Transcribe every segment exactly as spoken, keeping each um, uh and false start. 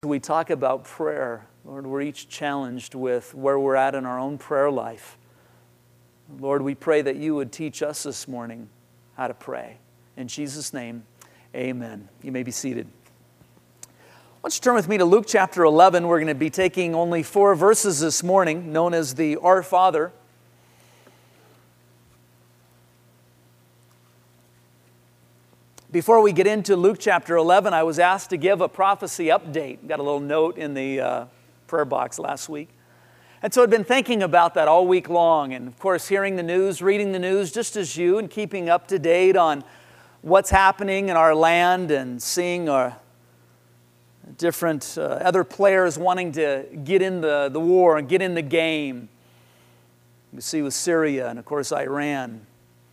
we talk about prayer, Lord, we're each challenged with where we're at in our own prayer life. Lord, we pray that you would teach us this morning how to pray. In Jesus' name, amen. You may be seated. Why don't you turn with me to Luke chapter eleven. We're going to be taking only four verses this morning, known as the Our Father. Before we get into Luke chapter eleven, I was asked to give a prophecy update. Got a little note in the uh, prayer box last week. And so I've been thinking about that all week long. And of course, hearing the news, reading the news just as you, and keeping up to date on what's happening in our land and seeing our different uh, other players wanting to get in the, the war and get in the game. You see with Syria and of course Iran.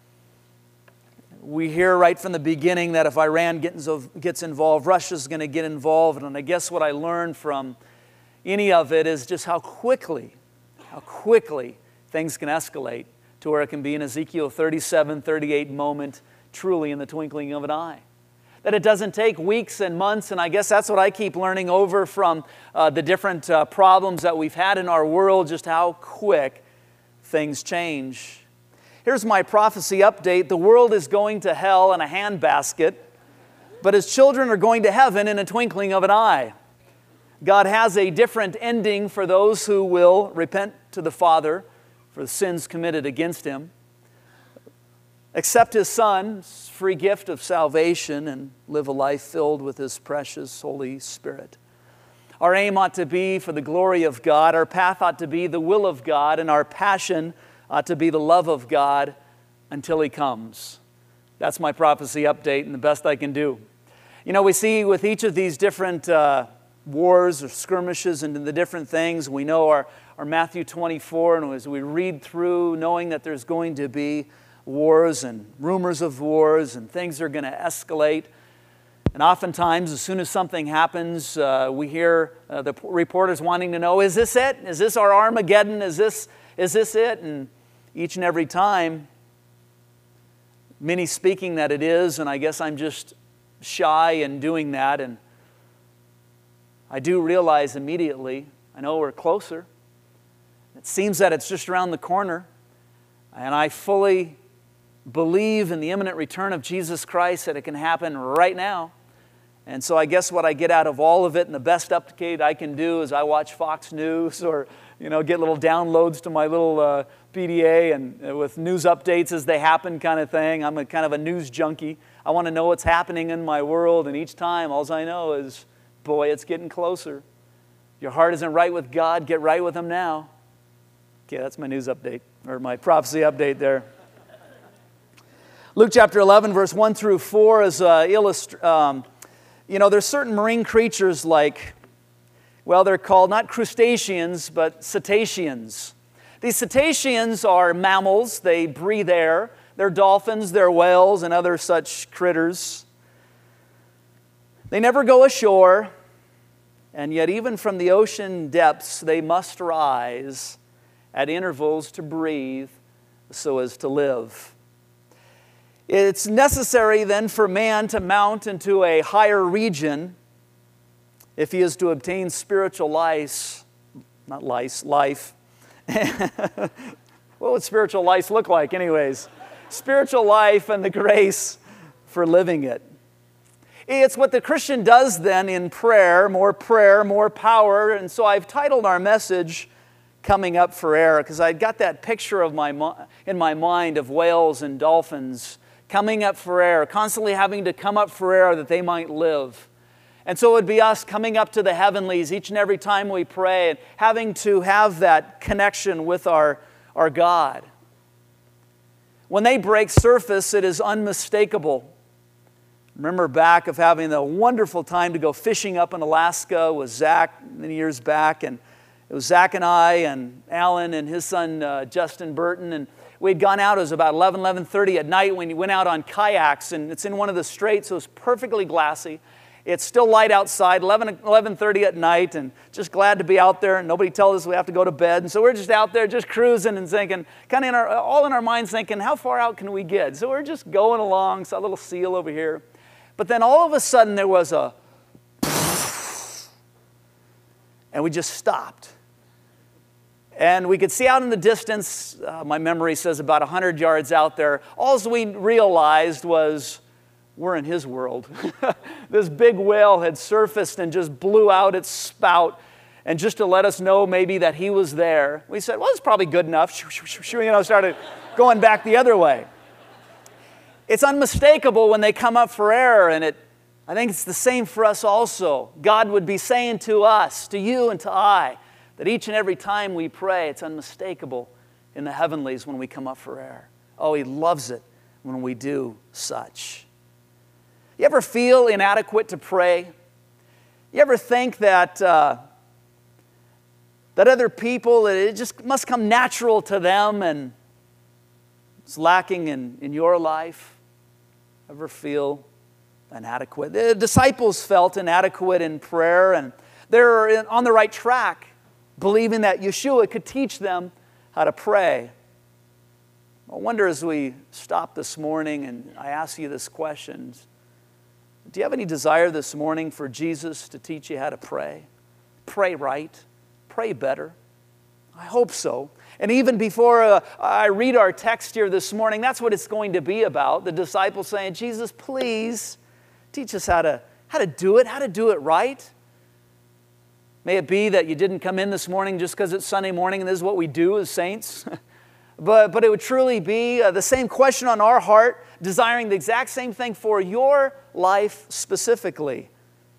We hear right from the beginning that if Iran gets, gets involved, Russia's going to get involved. And I guess what I learned from any of it is just how quickly, how quickly things can escalate to where it can be an Ezekiel thirty-seven, thirty-eight moment, truly in the twinkling of an eye. That it doesn't take weeks and months, and I guess that's what I keep learning over from uh, the different uh, problems that we've had in our world, just how quick things change. Here's my prophecy update. The world is going to hell in a handbasket, but His children are going to heaven in a twinkling of an eye. God has a different ending for those who will repent to the Father for the sins committed against Him, accept His Son's free gift of salvation, and live a life filled with His precious Holy Spirit. Our aim ought to be for the glory of God. Our path ought to be the will of God, and our passion ought to be the love of God until He comes. That's my prophecy update and the best I can do. You know, we see with each of these different uh, wars or skirmishes and the different things, we know our, our Matthew twenty-four, and as we read through, knowing that there's going to be wars and rumors of wars and things are going to escalate. And oftentimes, as soon as something happens, uh, we hear uh, the reporters wanting to know, is this it? Is this our Armageddon? Is this, is this it? And each and every time, many speaking that it is, and I guess I'm just shy in doing that. And I do realize immediately, I know we're closer. It seems that it's just around the corner. And I fully believe in the imminent return of Jesus Christ, that it can happen right now. And so I guess what I get out of all of it, and the best update I can do, is I watch Fox News or, you know, get little downloads to my little uh, P D A and uh, with news updates as they happen kind of thing. I'm a kind of a news junkie. I want to know what's happening in my world, and each time all I know is, boy, it's getting closer. Your heart isn't right with God, get right with Him now. Okay, that's my news update, or my prophecy update there. Luke chapter eleven, verse one through four is uh, illustr- um, you know, there's certain marine creatures like, well, they're called not crustaceans, but cetaceans. These cetaceans are mammals. They breathe air. They're dolphins, they're whales, and other such critters. They never go ashore, and yet even from the ocean depths, they must rise at intervals to breathe so as to live. It's necessary then for man to mount into a higher region if he is to obtain spiritual lice, not lice, life. What would spiritual life look like anyways? Spiritual life and the grace for living it. It's what the Christian does then in prayer, more prayer, more power. And so I've titled our message, Coming Up for Air, because I got that picture of my in my mind of whales and dolphins coming up for air, constantly having to come up for air that they might live. And so it would be us coming up to the heavenlies each and every time we pray, and having to have that connection with our, our God. When they break surface, it is unmistakable. Remember back of having the wonderful time to go fishing up in Alaska with Zach many years back, and it was Zach and I and Alan and his son uh, Justin Burton, and we had gone out. It was about eleven, eleven thirty at night when we went out on kayaks, and it's in one of the straits, so it was perfectly glassy. It's still light outside, eleven, eleven thirty at night, and just glad to be out there. And nobody tells us we have to go to bed, and so we're just out there just cruising and thinking, kind of in our, all in our minds thinking, how far out can we get? So we're just going along, saw a little seal over here. But then all of a sudden there was a and we just stopped. And we could see out in the distance, uh, my memory says about one hundred yards out there, all we realized was we're in His world. This big whale had surfaced and just blew out its spout. And just to let us know maybe that He was there, we said, well, it's probably good enough. You know, started going back the other way. It's unmistakable when they come up for air, and it, I think it's the same for us also. God would be saying to us, to you and to I, that each and every time we pray, it's unmistakable in the heavenlies when we come up for air. Oh, He loves it when we do such. You ever feel inadequate to pray? You ever think that uh, that other people, it just must come natural to them and it's lacking in, in your life? Ever feel inadequate? The disciples felt inadequate in prayer, and they're on the right track, believing that Yeshua could teach them how to pray. I wonder, as we stop this morning and I ask you this question, do you have any desire this morning for Jesus to teach you how to pray? Pray right. Pray better. I hope so. And even before uh, I read our text here this morning, that's what it's going to be about. The disciples saying, Jesus, please teach us how to, how to do it, how to do it right. May it be that you didn't come in this morning just because it's Sunday morning and this is what we do as saints. but, but it would truly be uh, the same question on our heart, desiring the exact same thing for your life specifically.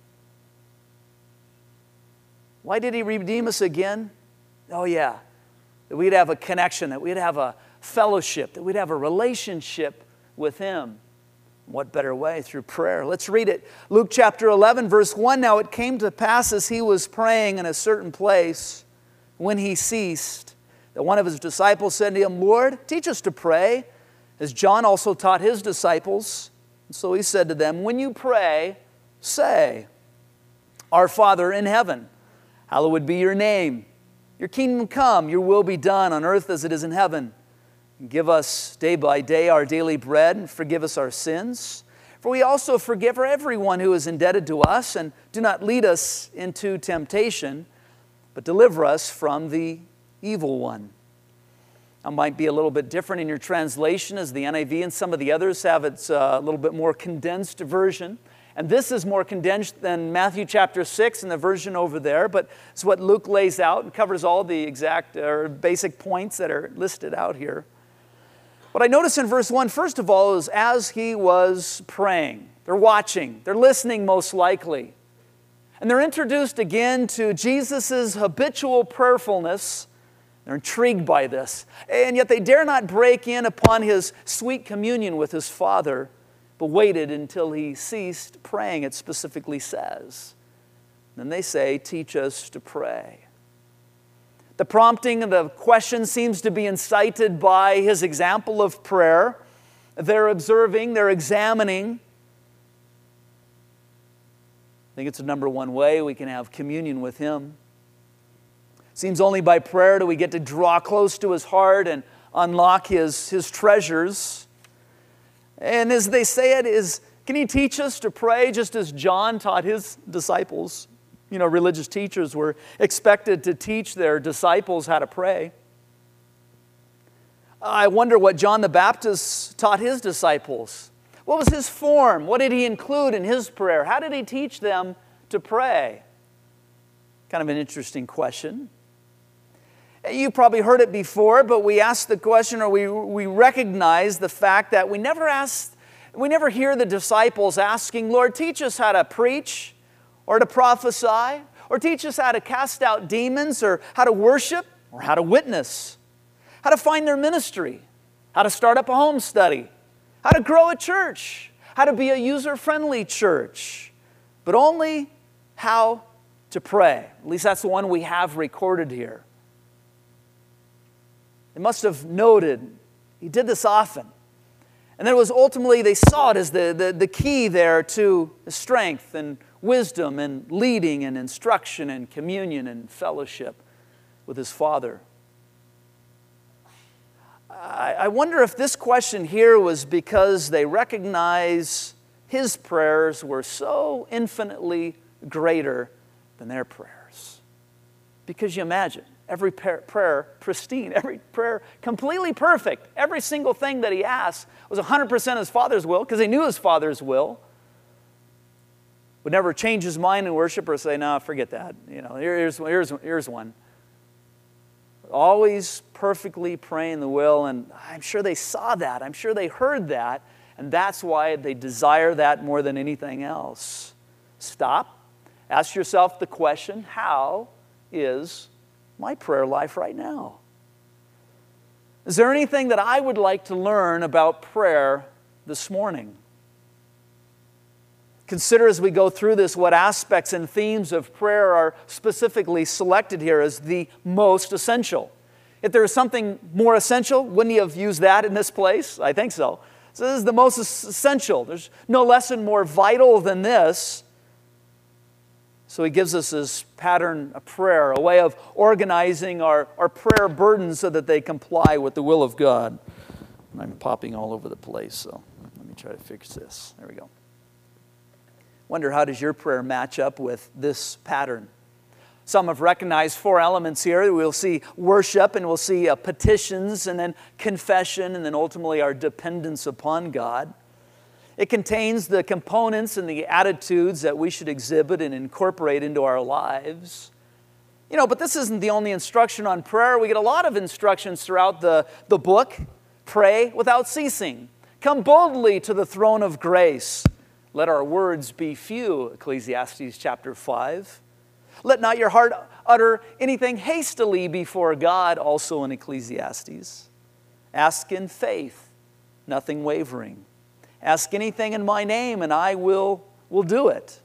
Why did He redeem us again? Oh yeah, that we'd have a connection, that we'd have a fellowship, that we'd have a relationship with Him. What better way? Through prayer. Let's read it. Luke chapter eleven, verse one. Now it came to pass as He was praying in a certain place, when He ceased, that one of His disciples said to Him, Lord, teach us to pray, as John also taught his disciples. And so He said to them, when you pray, say, Our Father in heaven, hallowed be your name. Your kingdom come, your will be done on earth as it is in heaven. And give us day by day our daily bread, and forgive us our sins. For we also forgive everyone who is indebted to us, and do not lead us into temptation, but deliver us from the evil one. It might be a little bit different in your translation, as the N I V and some of the others have its uh, a little bit more condensed version. And this is more condensed than Matthew chapter six and the version over there, but it's what Luke lays out and covers all the exact or basic points that are listed out here. What I notice in verse one, first of all, is as He was praying. They're watching. They're listening most likely. And they're introduced again to Jesus' habitual prayerfulness. They're intrigued by this. And yet they dare not break in upon His sweet communion with His Father, but waited until He ceased praying, it specifically says. Then they say, teach us to pray. The prompting of the question seems to be incited by His example of prayer. They're observing, they're examining. I think it's the number one way we can have communion with Him. It seems only by prayer do we get to draw close to His heart and unlock His, his treasures. And as they say it is, can He teach us to pray just as John taught his disciples? You know, religious teachers were expected to teach their disciples how to pray. I wonder what John the Baptist taught his disciples. What was his form? What did he include in his prayer? How did he teach them to pray? Kind of an interesting question. You probably heard it before, but we ask the question, or we, we recognize the fact that we never ask, we never hear the disciples asking, Lord, teach us how to preach, or to prophesy, or teach us how to cast out demons, or how to worship, or how to witness, how to find their ministry, how to start up a home study, how to grow a church, how to be a user-friendly church, but only how to pray. At least that's the one we have recorded here. They must have noted He did this often. And then it was ultimately, they saw it as the, the, the key there to strength and wisdom and leading and instruction and communion and fellowship with His Father. I, I wonder if this question here was because they recognize His prayers were so infinitely greater than their prayers. Because you imagine, every prayer pristine, every prayer completely perfect. Every single thing that he asked was one hundred percent his Father's will, because he knew his Father's will. Would never change his mind in worship or say, no, forget that. You know, here's, here's, here's one. Always perfectly praying the will, and I'm sure they saw that. I'm sure they heard that, and that's why they desire that more than anything else. Stop. Ask yourself the question, how is my prayer life right now? Is there anything that I would like to learn about prayer this morning? Consider as we go through this what aspects and themes of prayer are specifically selected here as the most essential. If there was something more essential, wouldn't he have used that in this place? I think so. So this is the most essential. There's no lesson more vital than this. So he gives us this pattern of prayer, a way of organizing our, our prayer burdens so that they comply with the will of God. And I'm popping all over the place, so let me try to fix this. There we go. Wonder, how does your prayer match up with this pattern? Some have recognized four elements here. We'll see worship, and we'll see uh, petitions, and then confession, and then ultimately our dependence upon God. It contains the components and the attitudes that we should exhibit and incorporate into our lives. You know, but this isn't the only instruction on prayer. We get a lot of instructions throughout the, the book. Pray without ceasing. Come boldly to the throne of grace. Let our words be few, Ecclesiastes chapter five. Let not your heart utter anything hastily before God, also in Ecclesiastes. Ask in faith, nothing wavering. Ask anything in my name, and I will, will do it.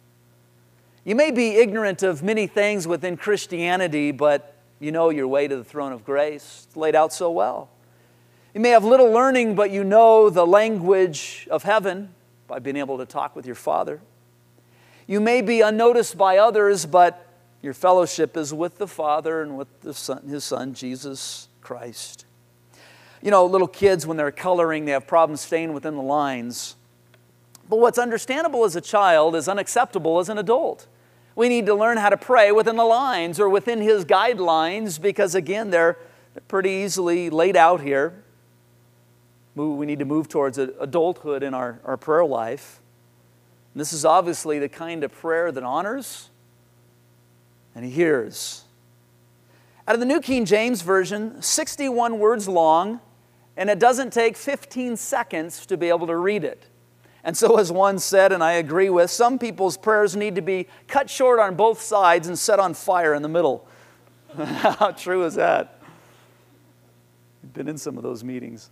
You may be ignorant of many things within Christianity, but you know your way to the throne of grace. It's laid out so well. You may have little learning, but you know the language of heaven by being able to talk with your Father. You may be unnoticed by others, but your fellowship is with the Father and with the Son, His Son, Jesus Christ. You know, little kids, when they're coloring, they have problems staying within the lines. But what's understandable as a child is unacceptable as an adult. We need to learn how to pray within the lines or within His guidelines because, again, they're, they're pretty easily laid out here. We need to move towards adulthood in our, our prayer life. And this is obviously the kind of prayer that honors and He hears. Out of the New King James Version, sixty-one words long, and it doesn't take fifteen seconds to be able to read it. And so as one said, and I agree with, some people's prayers need to be cut short on both sides and set on fire in the middle. How true is that? I've been in some of those meetings.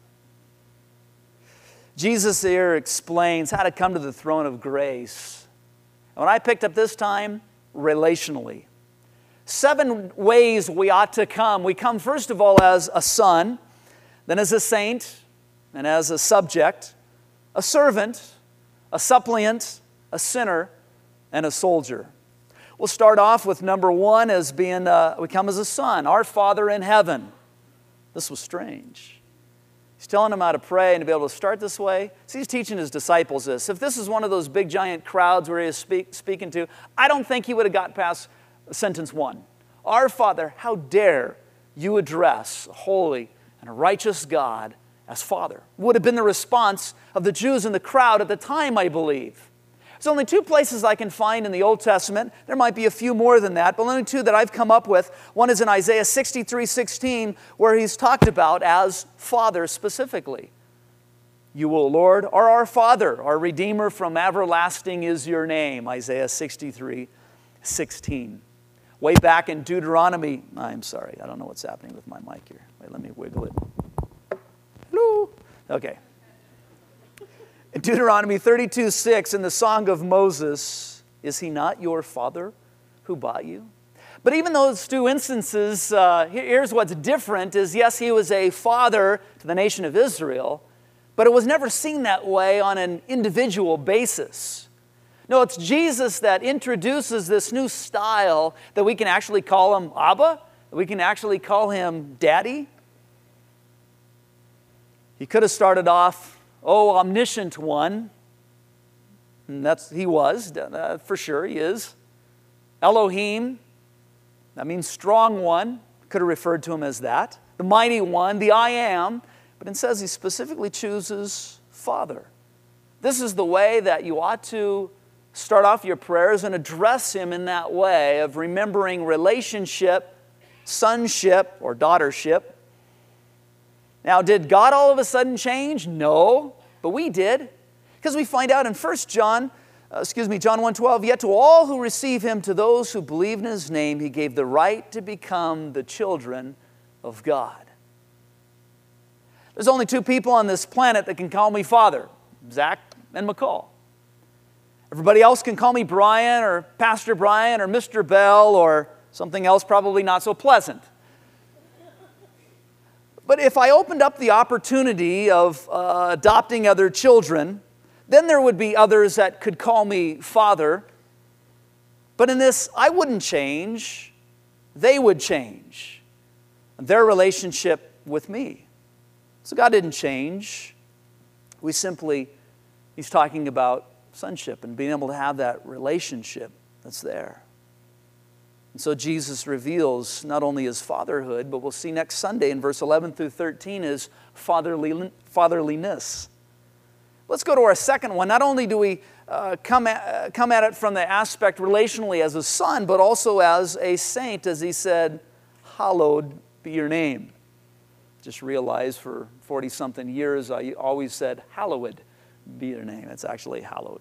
Jesus here explains how to come to the throne of grace. And when I picked up this time, relationally. Seven ways we ought to come. We come first of all as a son, then as a saint, and as a subject, a servant, a suppliant, a sinner, and a soldier. We'll start off with number one as being, uh, we come as a son, our Father in heaven. This was strange. He's telling them how to pray and to be able to start this way. So he's teaching his disciples this. If this is one of those big giant crowds where he is speak, speaking to, I don't think he would have got past sentence one. Our Father, how dare you address a holy and a righteous God as Father? Would have been the response of the Jews in the crowd at the time, I believe. There's only two places I can find in the Old Testament. There might be a few more than that, but only two that I've come up with. One is in Isaiah sixty-three sixteen, where he's talked about as Father specifically. You, O Lord, are our Father. Our Redeemer from everlasting is your name. Isaiah sixty-three sixteen. Way back in Deuteronomy, I'm sorry, I don't know what's happening with my mic here. Wait, let me wiggle it. Hello. Okay. In Deuteronomy thirty-two six, in the Song of Moses, is He not your Father who bought you? But even those two instances, uh, here's what's different is, yes, He was a father to the nation of Israel, but it was never seen that way on an individual basis. No, it's Jesus that introduces this new style that we can actually call Him Abba, that we can actually call Him Daddy. He could have started off, oh, omniscient one. And that's, He was, uh, for sure, He is. Elohim, That means strong one. Could have referred to him as that. The mighty one, the I am. But it says he specifically chooses Father. This is the way that you ought to start off your prayers and address him in that way of remembering relationship, sonship, or daughtership. Now, did God all of a sudden change? No, but we did. Because we find out in First John, uh, excuse me, John one twelve, yet to all who receive him, to those who believe in his name, he gave the right to become the children of God. There's only two people on this planet that can call me Father, Zach and McCall. Everybody else can call me Brian or Pastor Brian or Mister Bell or something else probably not so pleasant. But if I opened up the opportunity of uh, adopting other children, then there would be others that could call me Father. But in this, I wouldn't change. They would change. Their relationship with me. So God didn't change. We simply, he's talking about sonship and being able to have that relationship that's there. And so Jesus reveals not only his fatherhood, but we'll see next Sunday in verse eleven through thirteen his fatherly, fatherliness. Let's go to our second one. Not only do we uh, come, at, uh, come at it from the aspect relationally as a son, but also as a saint, as he said, hallowed be your name. Just realized for forty-something years I always said, hallowed be your name. It's actually hallowed.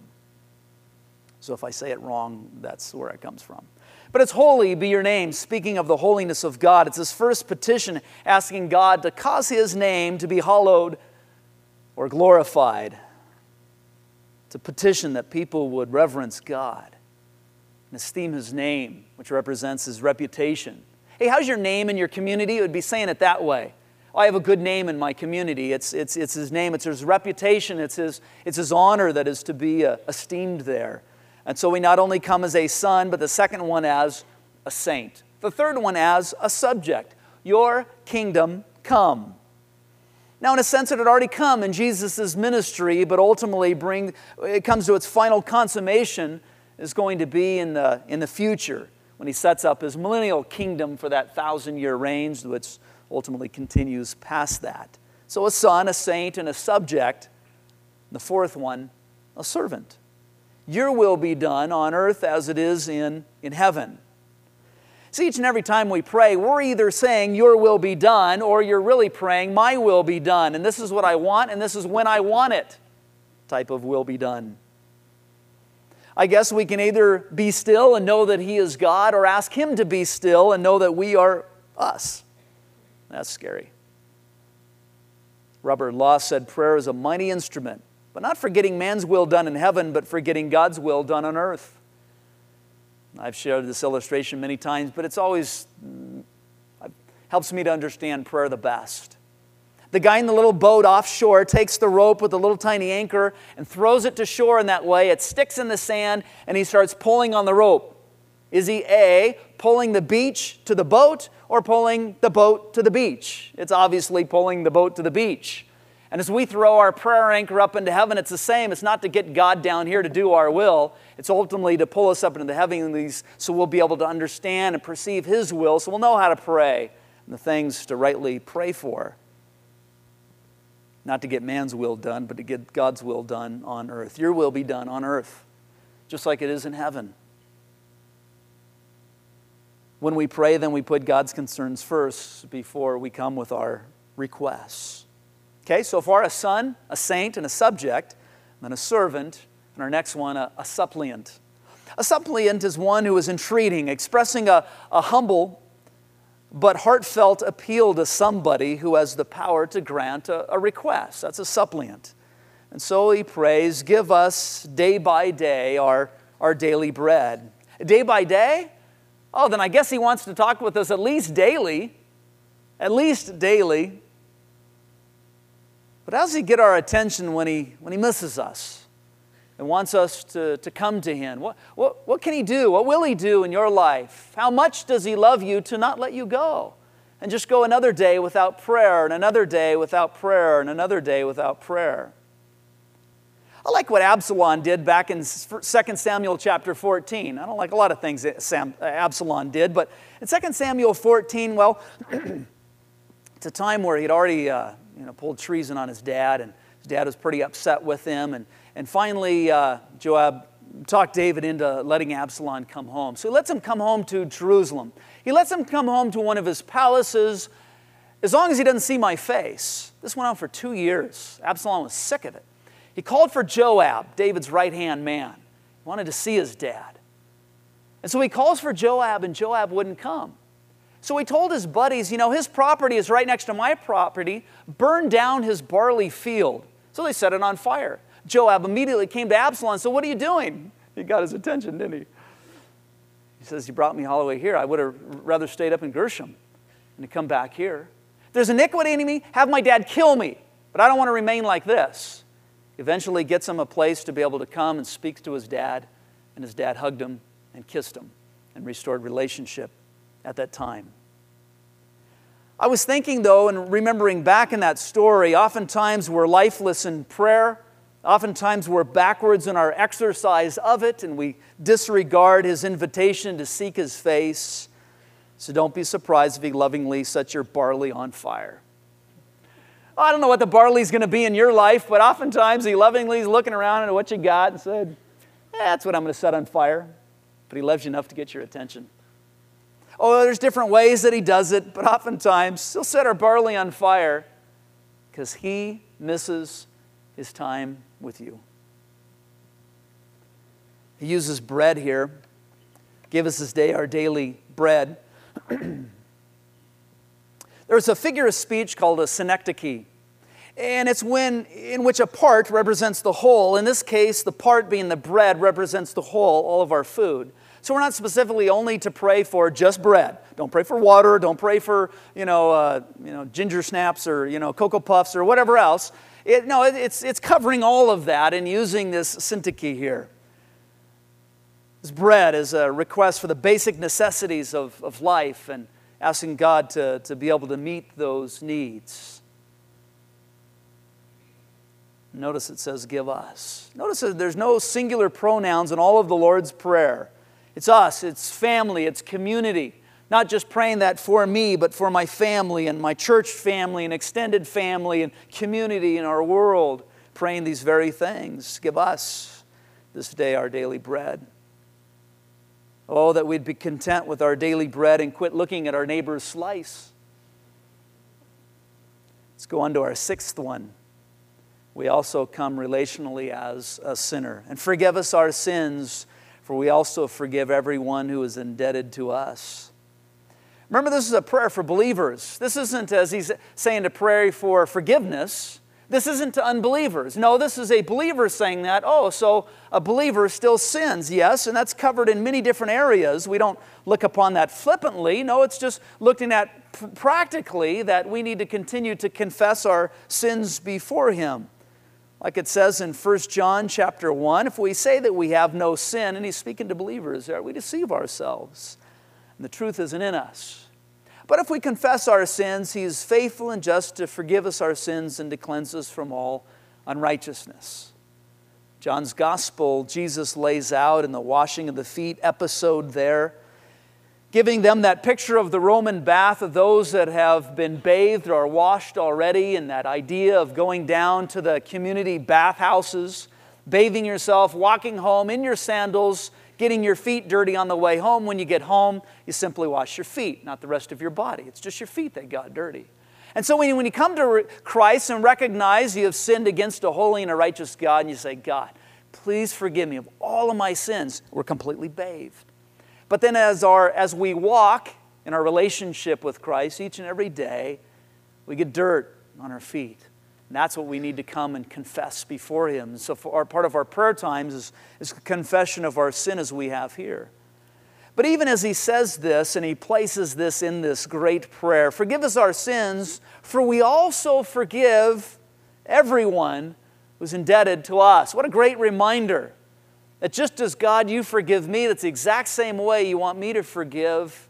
So if I say it wrong, that's where it comes from. But it's holy be your name, speaking of the holiness of God. It's his first petition asking God to cause his name to be hallowed or glorified. It's a petition that people would reverence God and esteem his name, which represents his reputation. Hey, how's your name in your community? It would be saying it that way. I have a good name in my community. It's, it's, it's his name, it's his reputation, it's his, it's his honor that is to be uh, esteemed there. And so we not only come as a son, but the second one as a saint. The third one as a subject. Your kingdom come. Now, in a sense, it had already come in Jesus' ministry, but ultimately bring, it comes to its final consummation is going to be in the, in the future when he sets up his millennial kingdom for that thousand-year reign, which ultimately continues past that. So a son, a saint, and a subject. The fourth one, a servant. Your will be done on earth as it is in, in heaven. See, each and every time we pray, we're either saying, your will be done, or you're really praying, my will be done. And this is what I want, and this is when I want it. Type of will be done. I guess we can either be still and know that he is God, or ask him to be still and know that we are us. That's scary. Robert Law said prayer is a mighty instrument, but not for getting man's will done in heaven, but for getting God's will done on earth. I've shared this illustration many times, but it's always it helps me to understand prayer the best. The guy in the little boat offshore takes the rope with the little tiny anchor and throws it to shore in that way. It sticks in the sand, and he starts pulling on the rope. Is he A, pulling the beach to the boat, or pulling the boat to the beach? It's obviously pulling the boat to the beach. And as we throw our prayer anchor up into heaven, it's the same. It's not to get God down here to do our will. It's ultimately to pull us up into the heavenlies so we'll be able to understand and perceive his will, so we'll know how to pray and the things to rightly pray for. Not to get man's will done, but to get God's will done on earth. Your will be done on earth, just like it is in heaven. When we pray, then we put God's concerns first before we come with our requests. Okay, so far a son, a saint, and a subject, then a servant, and our next one, a, a suppliant. A suppliant is one who is entreating, expressing a, a humble but heartfelt appeal to somebody who has the power to grant a, a request. That's a suppliant. And so he prays, give us day by day our, our daily bread. Day by day? Oh, then I guess he wants to talk with us at least daily. At least daily. But how does he get our attention when he, when he misses us and wants us to, to come to him? What, what, what can he do? What will he do in your life? How much does he love you to not let you go and just go another day without prayer, and another day without prayer, and another day without prayer? I like what Absalom did back in Second Samuel chapter fourteen. I don't like a lot of things that Sam, uh, Absalom did, but in Second Samuel fourteen, well, it's a time where he'd already uh, you know, pulled treason on his dad, and his dad was pretty upset with him, and, and finally uh, Joab talked David into letting Absalom come home. So he lets him come home to Jerusalem. He lets him come home to one of his palaces as long as he doesn't see my face. This went on for two years. Absalom was sick of it. He called for Joab, David's right-hand man. He wanted to see his dad. And so he calls for Joab, and Joab wouldn't come. So he told his buddies, you know, his property is right next to my property. Burn down his barley field. So they set it on fire. Joab immediately came to Absalom and said, what are you doing? He got his attention, didn't he? He says, you brought me all the way here. I would have rather stayed up in Gershom than to come back here. There's iniquity in me. Have my dad kill me. But I don't want to remain like this. Eventually gets him a place to be able to come and speak to his dad, and his dad hugged him and kissed him and restored relationship at that time. I was thinking, though, and remembering back in that story, oftentimes we're lifeless in prayer. Oftentimes we're backwards in our exercise of it, and we disregard his invitation to seek his face. So don't be surprised if he lovingly sets your barley on fire. I don't know what the barley's going to be in your life, but oftentimes he lovingly is looking around at what you got and said, eh, that's what I'm going to set on fire. But he loves you enough to get your attention. Oh, there's different ways that he does it, but oftentimes he'll set our barley on fire because he misses his time with you. He uses bread here. Give us this day our daily bread. There's a figure of speech called a synecdoche, and it's when in which a part represents the whole. In this case, the part being the bread represents the whole, all of our food. So we're not specifically only to pray for just bread. Don't pray for water. Don't pray for you know uh, you know ginger snaps or you know Cocoa Puffs or whatever else. It, no, it, it's it's covering all of that and using this synecdoche here. This bread is a request for the basic necessities of, of life and asking God to, to be able to meet those needs. Notice it says, give us. Notice that there's no singular pronouns in all of the Lord's Prayer. It's us, it's family, it's community. Not just praying that for me, but for my family and my church family and extended family and community in our world. Praying these very things. Give us this day our daily bread. Oh, that we'd be content with our daily bread and quit looking at our neighbor's slice. Let's go on to our sixth one. We also come relationally as a sinner. And forgive us our sins, for we also forgive everyone who is indebted to us. Remember, this is a prayer for believers. This isn't, as he's saying, to pray for forgiveness. This isn't to unbelievers. No, this is a believer saying that. Oh, so a believer still sins. Yes, and that's covered in many different areas. We don't look upon that flippantly. No, it's just looking at pr- practically that we need to continue to confess our sins before Him. Like it says in First John chapter one, if we say that we have no sin, and he's speaking to believers there, we deceive ourselves. And the truth isn't in us. But if we confess our sins, He is faithful and just to forgive us our sins and to cleanse us from all unrighteousness. John's Gospel, Jesus lays out in the washing of the feet episode there, giving them that picture of the Roman bath of those that have been bathed or washed already, and that idea of going down to the community bathhouses, bathing yourself, walking home in your sandals, getting your feet dirty on the way home. When you get home, you simply wash your feet, not the rest of your body. It's just your feet that got dirty. And so when you, when you come to Christ and recognize you have sinned against a holy and a righteous God, and you say, God, please forgive me of all of my sins, we're completely bathed. But then as, our, as we walk in our relationship with Christ each and every day, we get dirt on our feet. And that's what we need to come and confess before Him. And so for our, part of our prayer times is, is a confession of our sin as we have here. But even as he says this, and he places this in this great prayer, forgive us our sins, for we also forgive everyone who's indebted to us. What a great reminder that just as God, you forgive me, that's the exact same way you want me to forgive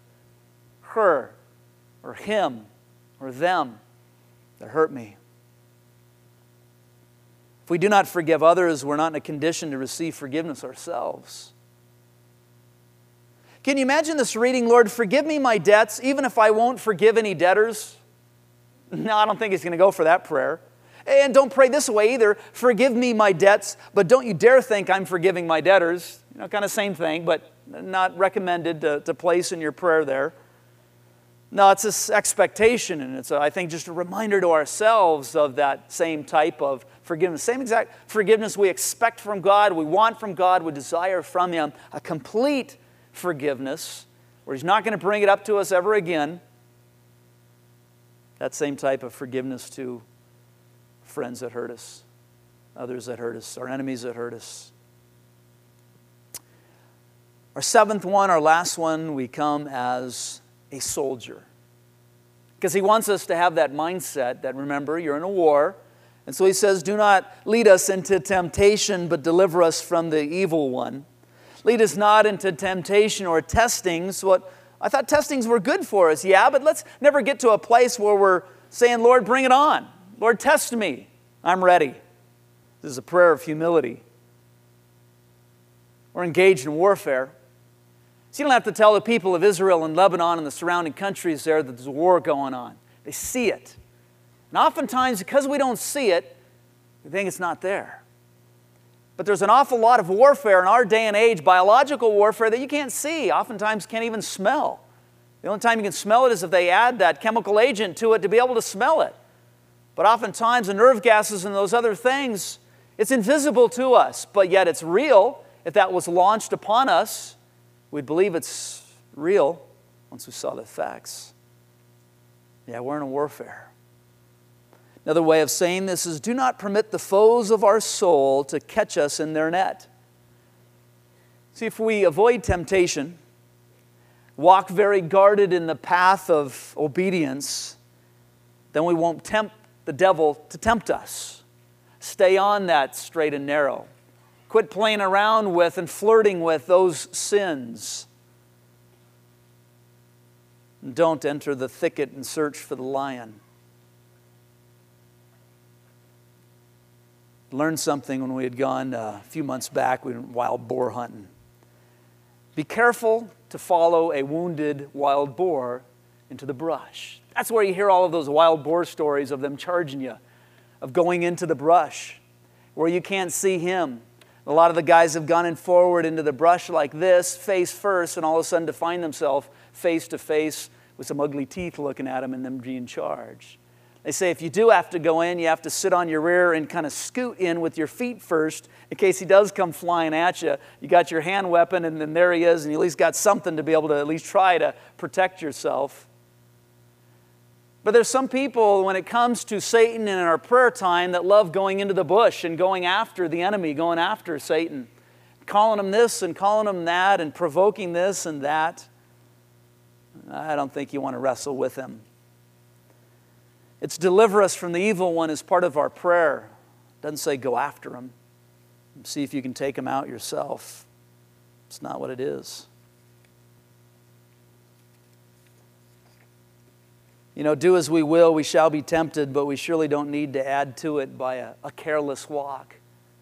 her or him or them that hurt me. If we do not forgive others, we're not in a condition to receive forgiveness ourselves. Can you imagine this reading, Lord, forgive me my debts, even if I won't forgive any debtors? No, I don't think he's going to go for that prayer. And don't pray this way either, forgive me my debts, but don't you dare think I'm forgiving my debtors. You know, kind of same thing, but not recommended to, to place in your prayer there. No, it's this expectation, and it's, I think, just a reminder to ourselves of that same type of forgiveness. Same exact forgiveness we expect from God, we want from God, we desire from Him. A complete forgiveness, where He's not going to bring it up to us ever again. That same type of forgiveness to friends that hurt us, others that hurt us, our enemies that hurt us. Our seventh one, our last one, we come as a soldier. Because He wants us to have that mindset that, remember, you're in a war. And so He says, do not lead us into temptation, but deliver us from the evil one. Lead us not into temptation or testings. What I thought testings were good for us. Yeah, but let's never get to a place where we're saying, Lord, bring it on. Lord, test me. I'm ready. This is a prayer of humility. We're engaged in warfare. So you don't have to tell the people of Israel and Lebanon and the surrounding countries there that there's a war going on. They see it. And oftentimes, because we don't see it, we think it's not there. But there's an awful lot of warfare in our day and age, biological warfare, that you can't see, oftentimes can't even smell. The only time you can smell it is if they add that chemical agent to it to be able to smell it. But oftentimes the nerve gases and those other things, it's invisible to us, but yet it's real. If that was launched upon us, we'd believe it's real once we saw the facts. Yeah, we're in a warfare. Another way of saying this is, do not permit the foes of our soul to catch us in their net. See, if we avoid temptation, walk very guarded in the path of obedience, then we won't tempt the devil to tempt us. Stay on that straight and narrow. Quit playing around with and flirting with those sins. And don't enter the thicket and search for the lion. Learned something when we had gone uh, a few months back. We went wild boar hunting. Be careful to follow a wounded wild boar into the brush. That's where you hear all of those wild boar stories of them charging you, of going into the brush where you can't see him. A lot of the guys have gone in forward into the brush like this, face first, and all of a sudden to find themselves face to face with some ugly teeth looking at them and them being charged. They say if you do have to go in, you have to sit on your rear and kind of scoot in with your feet first in case he does come flying at you. You got your hand weapon, and then there he is, and you at least got something to be able to at least try to protect yourself. But there's some people, when it comes to Satan and in our prayer time, that love going into the bush and going after the enemy, going after Satan, calling him this and calling him that and provoking this and that. I don't think you want to wrestle with him. It's deliver us from the evil one as part of our prayer. It doesn't say go after him. See if you can take him out yourself. It's not what it is. You know, do as we will, we shall be tempted, but we surely don't need to add to it by a, a careless walk.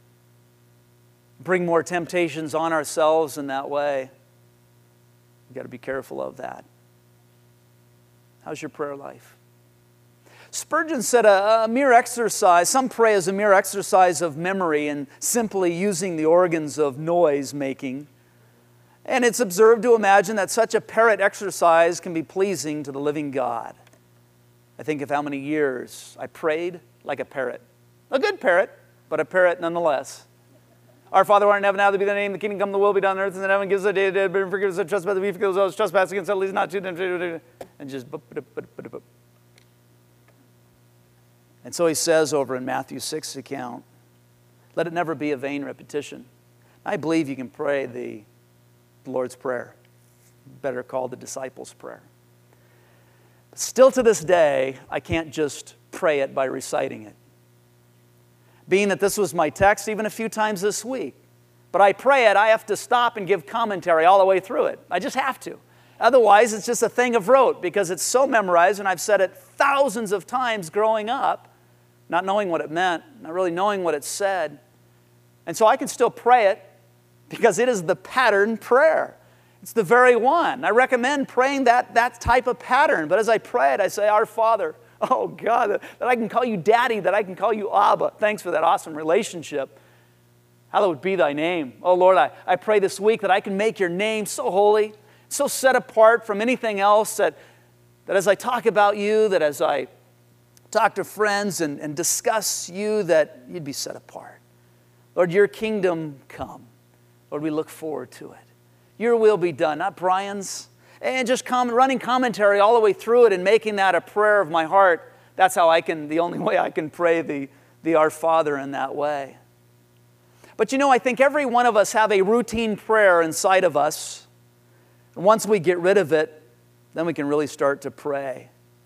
Bring more temptations on ourselves in that way. We've got to be careful of that. How's your prayer life? Spurgeon said a, a mere exercise, some pray as a mere exercise of memory and simply using the organs of noise making. And it's observed to imagine that such a parrot exercise can be pleasing to the living God. I think of how many years I prayed like a parrot. A good parrot, but a parrot nonetheless. Our Father who art in heaven, hallowed be thy name, the kingdom come, the will be done on earth as in heaven. Give us our daily bread, and forgive us our trespasses, we forgive those trespass against us, lead us not to temptation. And just and so he says over in Matthew six account, let it never be a vain repetition. I believe you can pray the Lord's Prayer, better called the disciples' prayer. But still to this day, I can't just pray it by reciting it. Being that this was my text even a few times this week, but I pray it, I have to stop and give commentary all the way through it. I just have to. Otherwise, it's just a thing of rote because it's so memorized, and I've said it thousands of times growing up. not knowing what it meant, not really knowing what it said. And so I can still pray it because it is the pattern prayer. It's the very one. I recommend praying that, that type of pattern. But as I pray it, I say, Our Father, oh God, that, that I can call you Daddy, that I can call you Abba. Thanks for that awesome relationship. Hallowed be thy name. Oh Lord, I, I pray this week that I can make your name so holy, so set apart from anything else, that, that as I talk about you, that as I talk to friends and, and discuss you, that you'd be set apart. Lord, your kingdom come. Lord, we look forward to it. Your will be done, not Brian's. And just com- running commentary all the way through it and making that a prayer of my heart, that's how I can, the only way I can pray the, the Our Father in that way. But you know, I think every one of us have a routine prayer inside of us. And once we get rid of it, then we can really start to pray.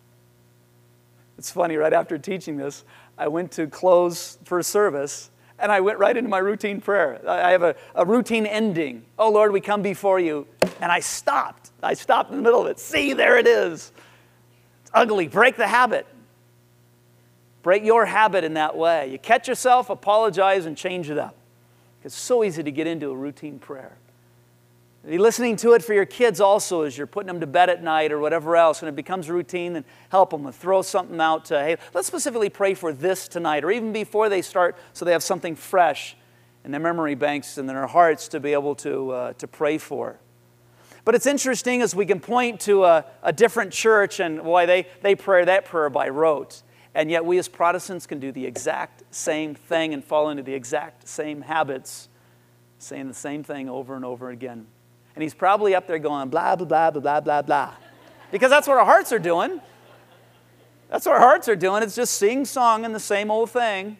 It's funny, right after teaching this, I went to close first service, and I went right into my routine prayer. I have a, a routine ending. Oh, Lord, we come before you. And I stopped. I stopped in the middle of it. See, there it is. It's ugly. Break the habit. Break your habit in that way. You catch yourself, apologize, and change it up. It's so easy to get into a routine prayer. Be listening to it for your kids also as you're putting them to bed at night or whatever else, and it becomes routine, then help them and throw something out to, hey, let's specifically pray for this tonight, or even before they start, so they have something fresh in their memory banks and in their hearts to be able to, uh, to pray for. But it's interesting as we can point to a, a different church, and boy, they, they pray that prayer by rote. And yet we as Protestants can do the exact same thing and fall into the exact same habits, saying the same thing over and over again. And he's probably up there going, blah, blah, blah, blah, blah, blah, blah. Because that's what our hearts are doing. That's what our hearts are doing. It's just sing-songing the same old thing.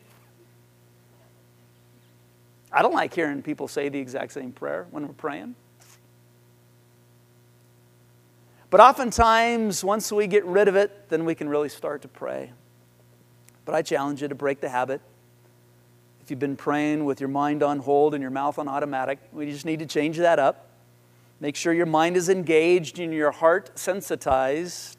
I don't like hearing people say the exact same prayer when we're praying. But oftentimes, once we get rid of it, then we can really start to pray. But I challenge you to break the habit. If you've been praying with your mind on hold and your mouth on automatic, we just need to change that up. Make sure your mind is engaged and your heart sensitized.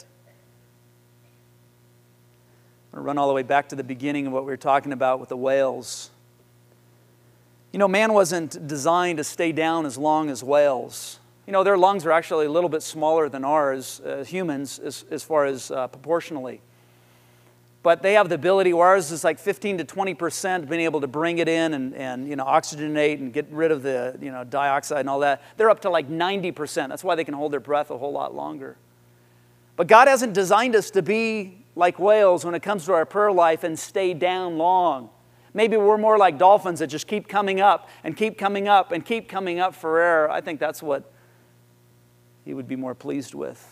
I'm going to run all the way back to the beginning of what we were talking about with the whales. You know, man wasn't designed to stay down as long as whales. You know, their lungs are actually a little bit smaller than ours, uh, humans, as, as far as uh, proportionally. But they have the ability, where ours is like fifteen to twenty percent being able to bring it in and, and you know, oxygenate and get rid of the you know, dioxide and all that. They're up to like ninety percent. That's why they can hold their breath a whole lot longer. But God hasn't designed us to be like whales when it comes to our prayer life and stay down long. Maybe we're more like dolphins that just keep coming up and keep coming up and keep coming up for air. I think that's what He would be more pleased with.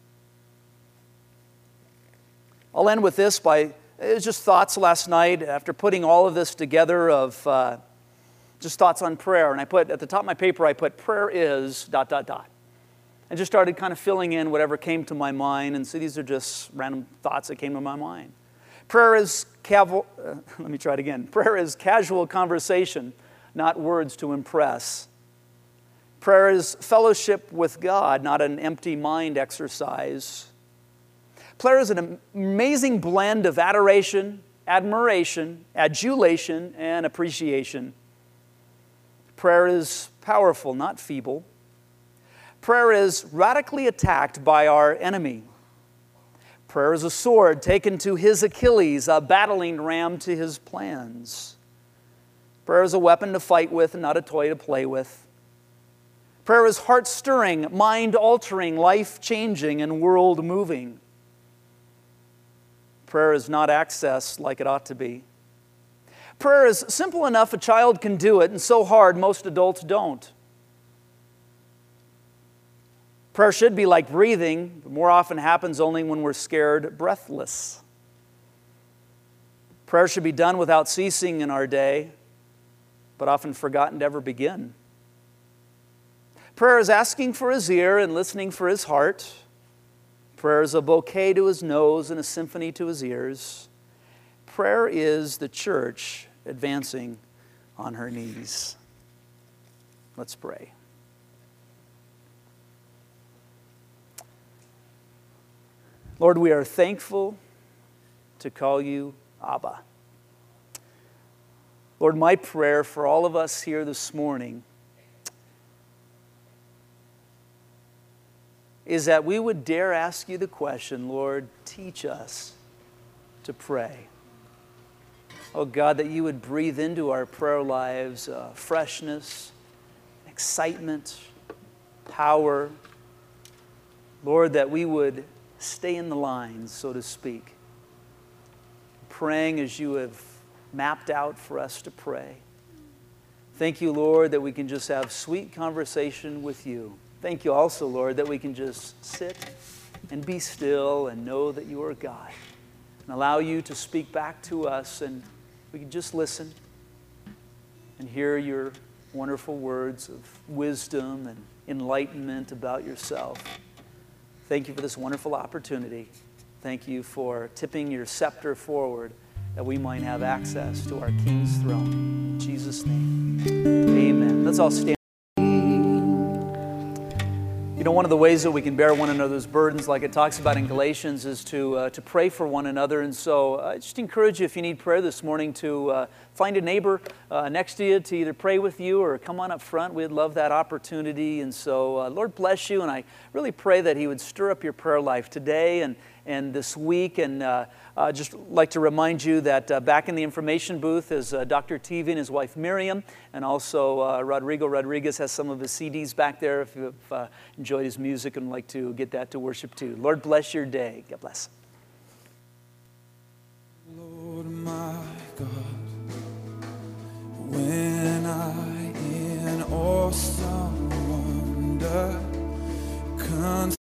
I'll end with this by, it was just thoughts last night after putting all of this together of uh, just thoughts on prayer. And I put, at the top of my paper, I put prayer is dot, dot, dot. And just started kind of filling in whatever came to my mind. And so these are just random thoughts that came to my mind. Prayer is, cav- uh, let me try it again. Prayer is casual conversation, not words to impress. Prayer is fellowship with God, not an empty mind exercise. Prayer is an amazing blend of adoration, admiration, adulation, and appreciation. Prayer is powerful, not feeble. Prayer is radically attacked by our enemy. Prayer is a sword taken to his Achilles, a battling ram to his plans. Prayer is a weapon to fight with and not a toy to play with. Prayer is heart-stirring, mind-altering, life-changing, and world-moving. Prayer is not accessed like it ought to be. Prayer is simple enough a child can do it, and so hard most adults don't. Prayer should be like breathing, but more often happens only when we're scared breathless. Prayer should be done without ceasing in our day, but often forgotten to ever begin. Prayer is asking for His ear and listening for His heart. Prayer is a bouquet to His nose and a symphony to His ears. Prayer is the church advancing on her knees. Let's pray. Lord, we are thankful to call you Abba. Lord, my prayer for all of us here this morning is that we would dare ask you the question, Lord, teach us to pray. Oh God, that you would breathe into our prayer lives uh, freshness, excitement, power. Lord, that we would stay in the lines, so to speak, praying as you have mapped out for us to pray. Thank you, Lord, that we can just have sweet conversation with you. Thank you also, Lord, that we can just sit and be still and know that you are God and allow you to speak back to us, and we can just listen and hear your wonderful words of wisdom and enlightenment about yourself. Thank you for this wonderful opportunity. Thank you for tipping your scepter forward that we might have access to our King's throne. In Jesus' name, amen. Let's all stand. You know, one of the ways that we can bear one another's burdens, like it talks about in Galatians, is to uh, to pray for one another. And so I just encourage you, if you need prayer this morning, to uh, find a neighbor uh, next to you to either pray with you or come on up front. We'd love that opportunity. And so uh, Lord bless you, and I really pray that He would stir up your prayer life today and, and this week. And uh, uh, just like to remind you that uh, back in the information booth is uh, Doctor T V and his wife Miriam, and also uh, Rodrigo Rodriguez has some of his C Ds back there if you've uh, enjoyed his music and would like to get that to worship too. Lord bless your day. God bless.